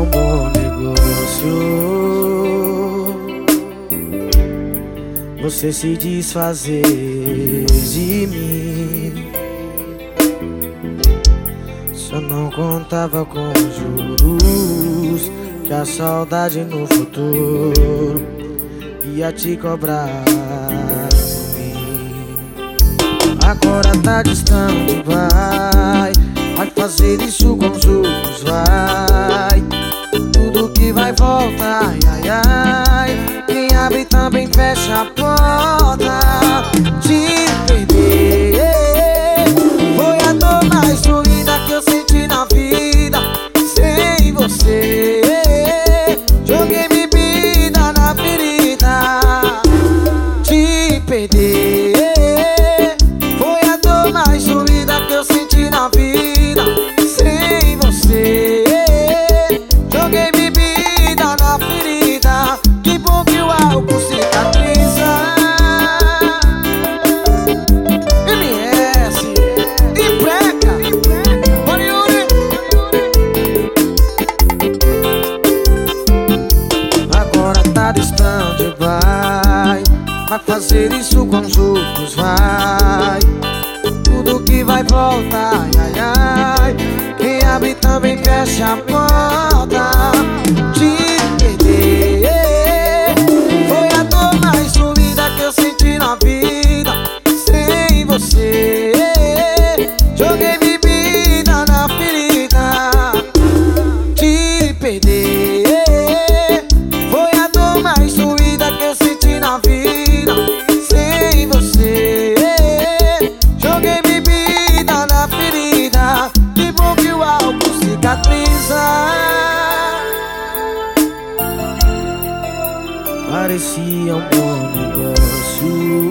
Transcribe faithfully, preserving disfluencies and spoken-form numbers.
um bom negócio você se desfazer de mim. Só não contava com juros, que a saudade no futuro ia te cobrar por mim. Agora tá distante, vai Vai fazer isso com os outros, vai Tudo que vai volta, ai, ai, ai Quem abre também fecha a porta. Te perder foi a dor mais doída que eu senti na vida. Sem você joguei bebida na ferida. Te perder foi a dor mais doída que eu senti na vida. Sem você joguei bebida na ferida. Que bom que o álcool cicatriza. M S e Preca Boriuri. Agora tá distante, vai Vai fazer isso com os outros, vai Tudo que vai voltar, ai, ai, ai Quem abre também fecha a porta. Te perder foi a dor mais doída que eu senti na vida. Sem você joguei bebida na ferida. Te perder foi a dor mais doída que eu senti na vida. Sem você joguei bebida na ferida. Que bom que o álcool cicatriza. Parecia um bom negócio